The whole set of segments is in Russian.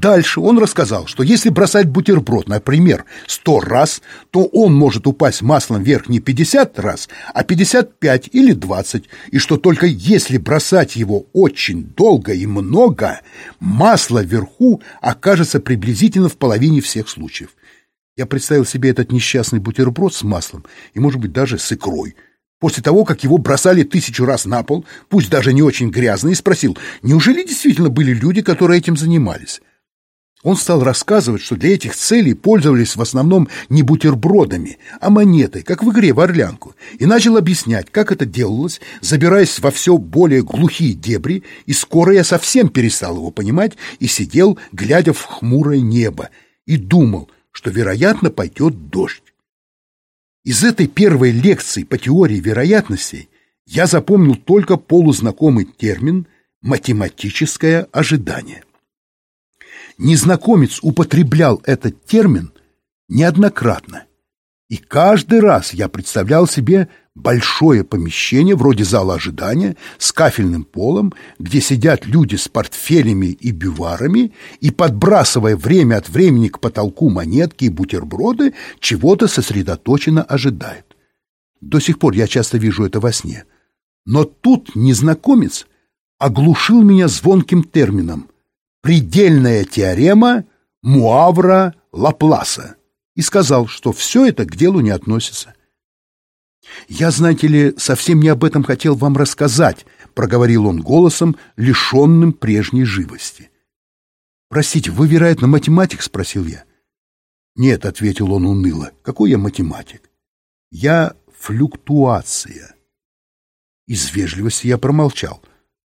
Дальше он рассказал, что если бросать бутерброд, например, 100 раз, то он может упасть маслом вверх не 50 раз, а 55 или 20, и что только если бросать его очень долго и много, масло вверху окажется приблизительно в половине всех случаев. Я представил себе этот несчастный бутерброд с маслом и, может быть, даже с икрой. После того, как его бросали 1000 раз на пол, пусть даже не очень грязно, и спросил, неужели действительно были люди, которые этим занимались? Он стал рассказывать, что для этих целей пользовались в основном не бутербродами, а монетой, как в игре в орлянку, и начал объяснять, как это делалось, забираясь во все более глухие дебри, и скоро я совсем перестал его понимать и сидел, глядя в хмурое небо, и думал, что, вероятно, пойдет дождь. Из этой первой лекции по теории вероятностей я запомнил только полузнакомый термин «математическое ожидание». Незнакомец употреблял этот термин неоднократно, и каждый раз я представлял себе большое помещение вроде зала ожидания с кафельным полом, где сидят люди с портфелями и бюварами и, подбрасывая время от времени к потолку монетки и бутерброды, чего-то сосредоточенно ожидают. До сих пор я часто вижу это во сне. Но тут незнакомец оглушил меня звонким термином «предельная теорема Муавра-Лапласа» и сказал, что все это к делу не относится. «Я, знаете ли, совсем не об этом хотел вам рассказать», — проговорил он голосом, лишенным прежней живости. «Простите, вы, вероятно, математик?» — спросил я. «Нет», — ответил он уныло, — «какой я математик? Я флюктуация». Из вежливости я промолчал.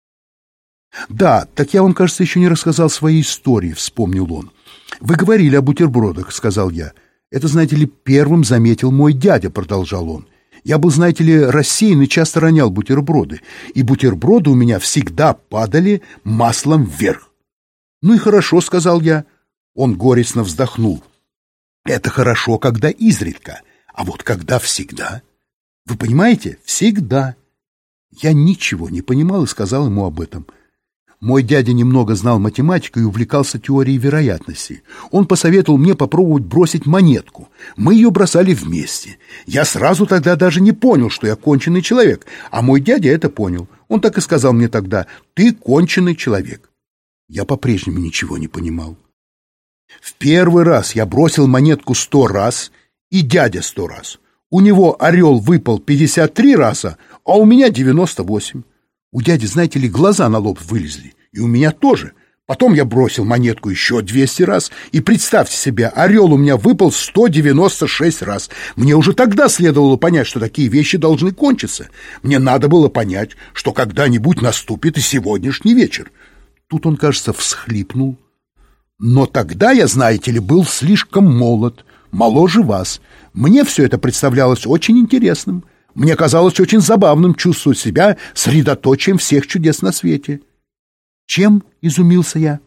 «Да, так я вам, кажется, еще не рассказал своей истории», — вспомнил он. «Вы говорили о бутербродах», — сказал я. «Это, знаете ли, первым заметил мой дядя», — продолжал он. «Я был, знаете ли, рассеян и часто ронял бутерброды, и бутерброды у меня всегда падали маслом вверх». «Ну и хорошо», — сказал я. Он горестно вздохнул. «Это хорошо, когда изредка, а вот когда всегда. Вы понимаете? Всегда». Я ничего не понимал и сказал ему об этом. Мой дядя немного знал математику и увлекался теорией вероятностей. Он посоветовал мне попробовать бросить монетку. Мы ее бросали вместе. Я сразу тогда даже не понял, что я конченый человек, а мой дядя это понял. Он так и сказал мне тогда: «Ты конченый человек». Я по-прежнему ничего не понимал. В первый раз я бросил монетку 100 раз, и дядя 100 раз. У него орел выпал 53 раза, а у меня 98. У дяди, знаете ли, глаза на лоб вылезли, и у меня тоже. Потом я бросил монетку еще 200 раз, и представьте себе, орел у меня выпал 196 раз. Мне уже тогда следовало понять, что такие вещи должны кончиться. Мне надо было понять, что когда-нибудь наступит и сегодняшний вечер. Тут он, кажется, всхлипнул. Но тогда я, знаете ли, был слишком молод, моложе вас. Мне все это представлялось очень интересным. Мне казалось очень забавным чувствовать себя средоточием всех чудес на свете. «Чем?» — изумился я.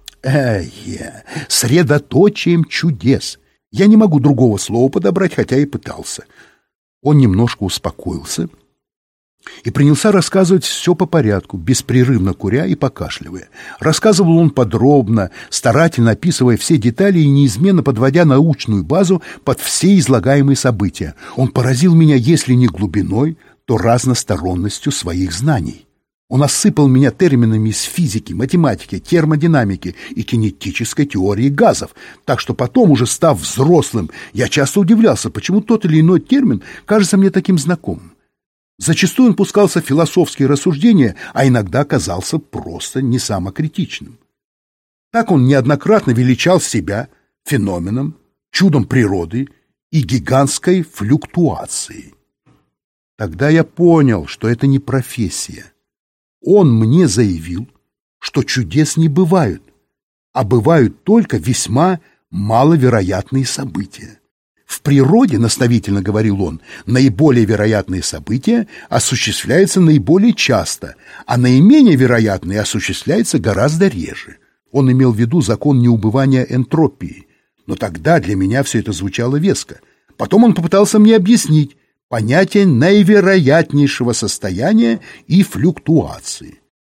Средоточием чудес. Я не могу другого слова подобрать, хотя и пытался». Он немножко успокоился и принялся рассказывать все по порядку, беспрерывно куря и покашливая. Рассказывал он подробно, старательно описывая все детали и неизменно подводя научную базу под все излагаемые события. Он поразил меня, если не глубиной, то разносторонностью своих знаний. Он осыпал меня терминами из физики, математики, термодинамики и кинетической теории газов, так что потом, уже став взрослым, я часто удивлялся, почему тот или иной термин кажется мне таким знакомым. Зачастую он пускался в философские рассуждения, а иногда казался просто не самокритичным. Так он неоднократно величал себя феноменом, чудом природы и гигантской флюктуацией. Тогда я понял, что это не профессия. Он мне заявил, что чудес не бывают, а бывают только весьма маловероятные события. В природе, наставительно говорил он, наиболее вероятные события осуществляются наиболее часто, а наименее вероятные осуществляются гораздо реже. Он имел в виду закон неубывания энтропии, но тогда для меня все это звучало веско. Потом он попытался мне объяснить понятие наивероятнейшего состояния и флюктуации.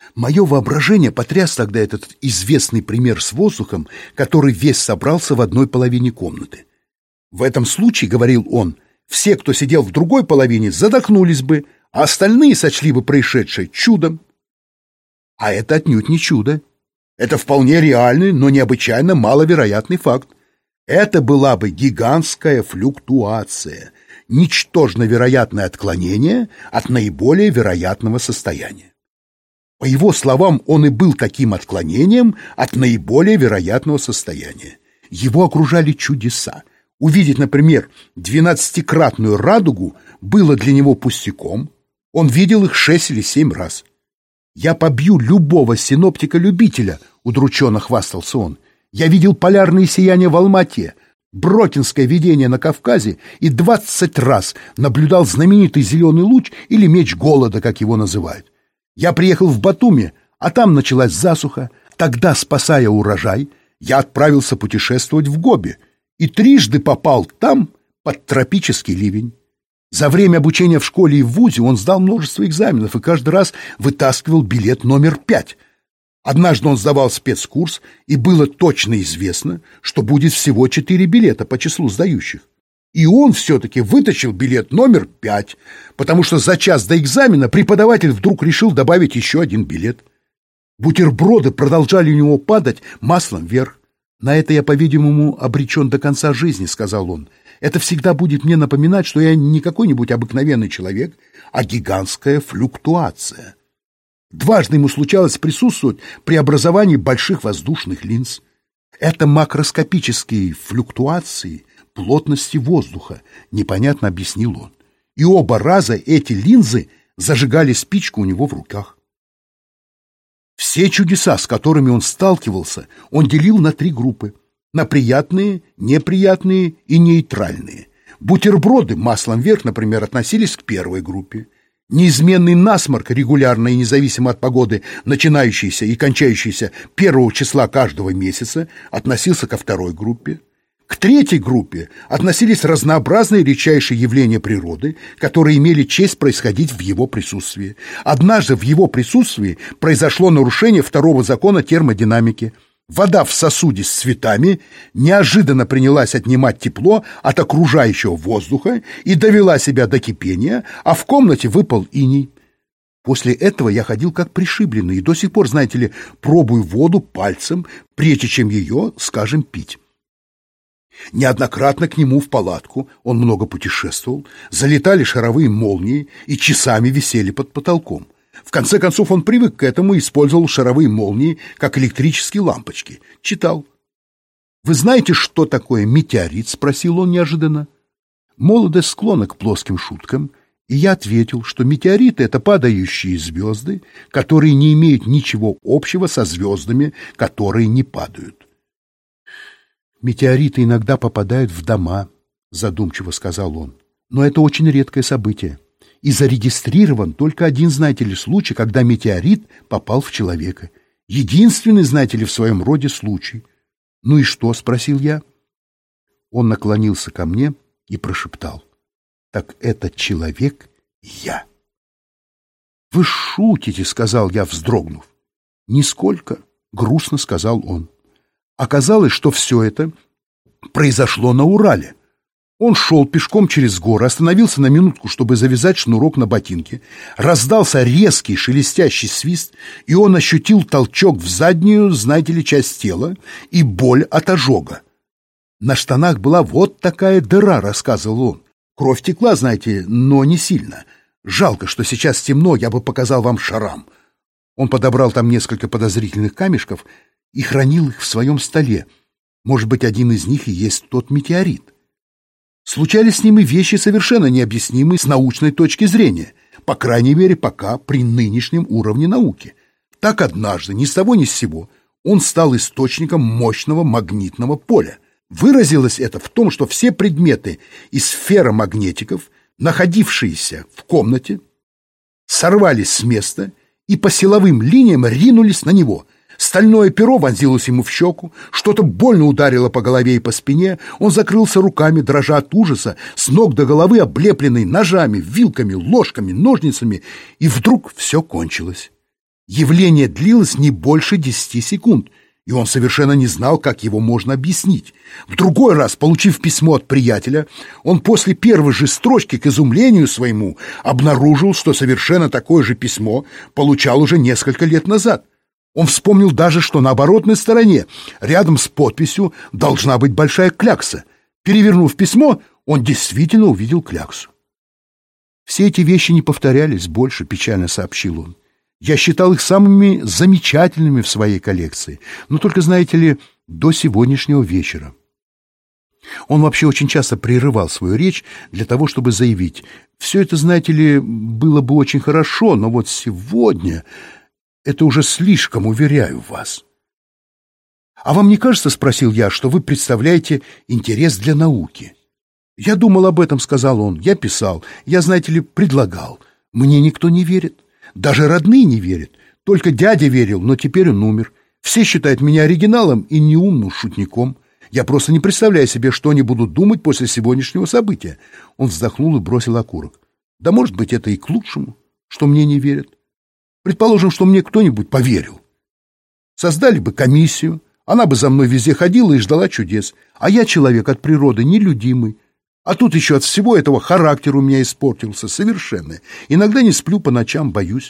Мое воображение потряс тогда этот известный пример с воздухом, который весь собрался в одной половине комнаты. В этом случае, говорил он, все, кто сидел в другой половине, задохнулись бы, а остальные сочли бы происшедшее чудом. А это отнюдь не чудо. Это вполне реальный, но необычайно маловероятный факт. Это была бы гигантская флюктуация, ничтожно вероятное отклонение от наиболее вероятного состояния. По его словам, он и был таким отклонением от наиболее вероятного состояния. Его окружали чудеса. Увидеть, например, 12-кратную радугу было для него пустяком. Он видел их 6 или 7 раз. «Я побью любого синоптика-любителя», — удрученно хвастался он. «Я видел полярные сияния в Алма-Ате, Брокинское видение на Кавказе и 20 раз наблюдал знаменитый зеленый луч или меч голода, как его называют. Я приехал в Батуми, а там началась засуха. Тогда, спасая урожай, я отправился путешествовать в Гоби и трижды попал там под тропический ливень. За время обучения в школе и в вузе он сдал множество экзаменов и каждый раз вытаскивал билет номер 5. Однажды он сдавал спецкурс, и было точно известно, что будет всего 4 билета по числу сдающих. И он все-таки вытащил билет номер 5, потому что за час до экзамена преподаватель вдруг решил добавить еще один билет. Бутерброды продолжали у него падать маслом вверх. «На это я, по-видимому, обречен до конца жизни», — сказал он. «Это всегда будет мне напоминать, что я не какой-нибудь обыкновенный человек, а гигантская флюктуация». Дважды ему случалось присутствовать при образовании больших воздушных линз. Это макроскопические флюктуации плотности воздуха, непонятно объяснил он. И оба раза эти линзы зажигали спичку у него в руках. Все чудеса, с которыми он сталкивался, он делил на 3 группы: на приятные, неприятные и нейтральные. Бутерброды маслом вверх, например, относились к первой группе. Неизменный насморк, регулярно и независимо от погоды, начинающийся и кончающийся 1 числа каждого месяца, относился ко второй группе. К третьей группе относились разнообразные редчайшие явления природы, которые имели честь происходить в его присутствии. Однажды в его присутствии произошло нарушение 2-го закона термодинамики. Вода в сосуде с цветами неожиданно принялась отнимать тепло от окружающего воздуха и довела себя до кипения, а в комнате выпал иней. После этого я ходил как пришибленный и до сих пор, знаете ли, пробую воду пальцем, прежде чем ее, скажем, пить. Неоднократно к нему в палатку, он много путешествовал, залетали шаровые молнии и часами висели под потолком. В конце концов он привык к этому и использовал шаровые молнии как электрические лампочки. Читал. «Вы знаете, что такое метеорит?» — спросил он неожиданно. Молодость склонна к плоским шуткам, и я ответил, что метеориты — это падающие звезды, которые не имеют ничего общего со звездами, которые не падают. «Метеориты иногда попадают в дома», — задумчиво сказал он. «Но это очень редкое событие. И зарегистрирован только один, знаете ли, случай, когда метеорит попал в человека. Единственный, знаете ли, в своем роде случай». «Ну и что?» — спросил я. Он наклонился ко мне и прошептал: «Так этот человек я». «Вы шутите», — сказал я, вздрогнув. «Нисколько», — грустно сказал он. Оказалось, что все это произошло на Урале. Он шел пешком через горы, остановился на минутку, чтобы завязать шнурок на ботинке. Раздался резкий шелестящий свист, и он ощутил толчок в заднюю, знаете ли, часть тела и боль от ожога. «На штанах была вот такая дыра», — рассказывал он. «Кровь текла, знаете, но не сильно. Жалко, что сейчас темно, я бы показал вам шарам». Он подобрал там несколько подозрительных камешков и хранил их в своем столе. Может быть, один из них и есть тот метеорит. Случались с ним и вещи совершенно необъяснимые с научной точки зрения, по крайней мере, пока при нынешнем уровне науки. Так однажды, ни с того ни с сего, он стал источником мощного магнитного поля. Выразилось это в том, что все предметы из ферромагнетиков, находившиеся в комнате, сорвались с места и по силовым линиям ринулись на него. Стальное перо вонзилось ему в щеку, что-то больно ударило по голове и по спине, он закрылся руками, дрожа от ужаса, с ног до головы облепленный ножами, вилками, ложками, ножницами, и вдруг все кончилось. Явление длилось не больше 10 секунд, и он совершенно не знал, как его можно объяснить. В другой раз, получив письмо от приятеля, он после первой же строчки, к изумлению своему, обнаружил, что совершенно такое же письмо получал уже несколько лет назад. Он вспомнил даже, что на оборотной стороне, рядом с подписью, должна быть большая клякса. Перевернув письмо, он действительно увидел кляксу. «Все эти вещи не повторялись больше», — печально сообщил он. «Я считал их самыми замечательными в своей коллекции, но только, знаете ли, до сегодняшнего вечера». Он вообще очень часто прерывал свою речь для того, чтобы заявить: «Все это, знаете ли, было бы очень хорошо, но вот сегодня это уже слишком, уверяю вас». «А вам не кажется, — спросил я, — что вы представляете интерес для науки?» «Я думал об этом, — сказал он, — я писал, я, знаете ли, предлагал. Мне никто не верит, даже родные не верят. Только дядя верил, но теперь он умер. Все считают меня оригиналом и неумным шутником. Я просто не представляю себе, что они будут думать после сегодняшнего события». Он вздохнул и бросил окурок. «Да, может быть, это и к лучшему, что мне не верят. Предположим, что мне кто-нибудь поверил. Создали бы комиссию, она бы за мной везде ходила и ждала чудес. А я человек от природы нелюдимый. А тут еще от всего этого характер у меня испортился совершенно. Иногда не сплю по ночам, боюсь».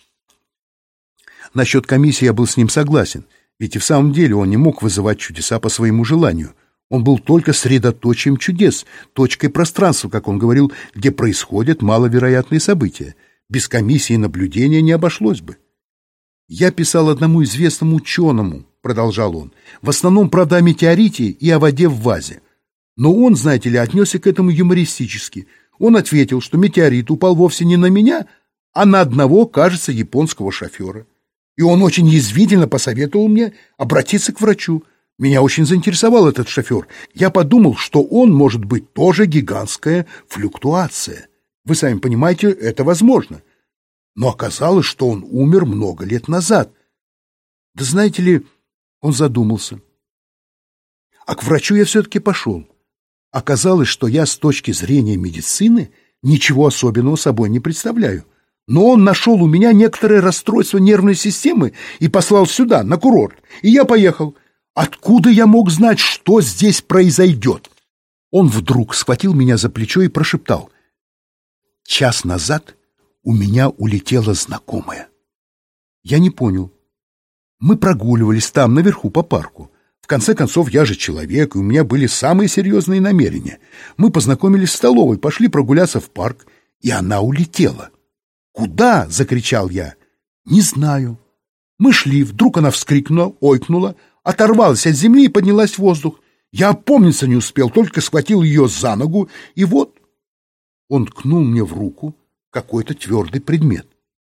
Насчет комиссии я был с ним согласен, ведь и в самом деле он не мог вызывать чудеса по своему желанию. Он был только средоточием чудес, точкой пространства, как он говорил, где происходят маловероятные события. Без комиссии наблюдения не обошлось бы. «Я писал одному известному ученому, — продолжал он, — в основном, правда, о метеорите и о воде в вазе. Но он, знаете ли, отнесся к этому юмористически. Он ответил, что метеорит упал вовсе не на меня, а на одного, кажется, японского шофера. И он очень язвительно посоветовал мне обратиться к врачу. Меня очень заинтересовал этот шофер. Я подумал, что он может быть тоже гигантская флюктуация. Вы сами понимаете, это возможно. Но оказалось, что он умер много лет назад. Да знаете ли, он задумался. А к врачу я все-таки пошел. Оказалось, что я с точки зрения медицины ничего особенного собой не представляю. Но он нашел у меня некоторое расстройство нервной системы и послал сюда, на курорт. И я поехал. Откуда я мог знать, что здесь произойдет? Он вдруг схватил меня за плечо и прошептал: «Час назад у меня улетела знакомая». Я не понял. Мы прогуливались там, наверху, по парку. В конце концов, я же человек, и у меня были самые серьезные намерения. Мы познакомились в столовой, пошли прогуляться в парк, и она улетела. «Куда?» — закричал я. «Не знаю». Мы шли, вдруг она вскрикнула, ойкнула, оторвалась от земли и поднялась в воздух. Я опомниться не успел, только схватил ее за ногу, и вот... Он ткнул мне в руку какой-то твердый предмет.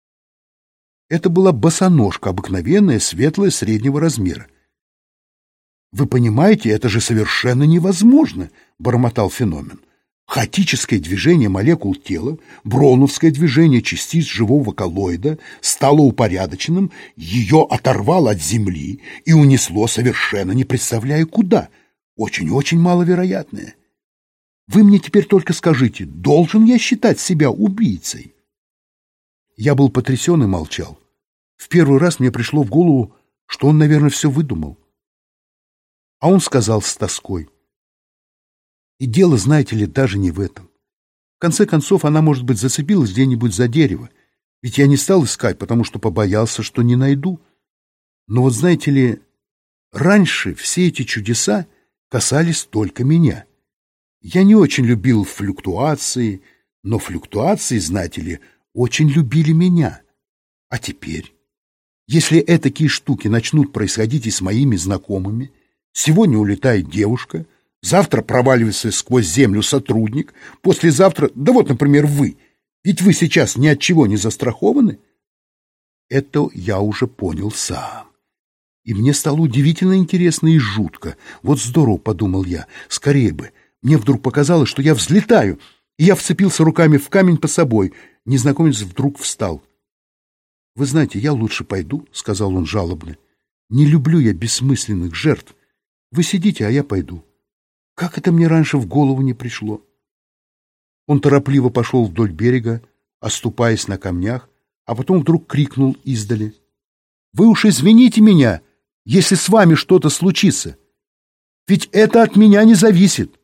Это была босоножка, обыкновенная, светлая, среднего размера. «Вы понимаете, это же совершенно невозможно», — бормотал феномен. «Хаотическое движение молекул тела, броуновское движение частиц живого коллоида стало упорядоченным, ее оторвало от Земли и унесло, совершенно не представляя куда. Очень-очень маловероятное. Вы мне теперь только скажите, должен я считать себя убийцей?» Я был потрясен и молчал. В первый раз мне пришло в голову, что он, наверное, все выдумал. А он сказал с тоской: «И дело, знаете ли, даже не в этом. В конце концов, она, может быть, зацепилась где-нибудь за дерево, ведь я не стал искать, потому что побоялся, что не найду. Но вот, знаете ли, раньше все эти чудеса касались только меня. Я не очень любил флюктуации, но флюктуации, знаете ли, очень любили меня. А теперь, если этакие штуки начнут происходить и с моими знакомыми, сегодня улетает девушка, завтра проваливается сквозь землю сотрудник, послезавтра, да вот, например, вы, ведь вы сейчас ни от чего не застрахованы». Это я уже понял сам. И мне стало удивительно интересно и жутко. Вот здорово, подумал я, скорее бы. Мне вдруг показалось, что я взлетаю, и я вцепился руками в камень под собой. Незнакомец вдруг встал. «Вы знаете, я лучше пойду», — сказал он жалобно. «Не люблю я бессмысленных жертв. Вы сидите, а я пойду. Как это мне раньше в голову не пришло?» Он торопливо пошел вдоль берега, оступаясь на камнях, а потом вдруг крикнул издали: Вы уж извините меня, если с вами что-то случится. Ведь это от меня не зависит.